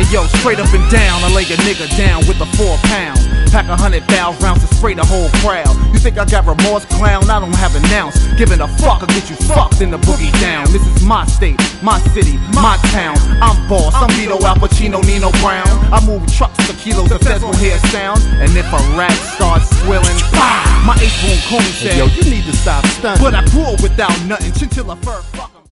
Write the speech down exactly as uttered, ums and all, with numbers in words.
yo, straight up and down, I lay a nigga down with a four pound. Pack a hundred thousand rounds to spray the whole crowd. You think I got remorse, clown? I don't have an ounce. Giving a fuck, I'll get you fucked in the boogie down. This is my state, my city, my town. I'm boss, I'm Vito, Al Pacino, Nino Brown. I move trucks for kilos if that's what hear sound. And if a rat starts squilling, bah! My ace boom Coney said, hey, yo, you need to stop stunting. But I grew up without nothing, chinchilla fur fucker.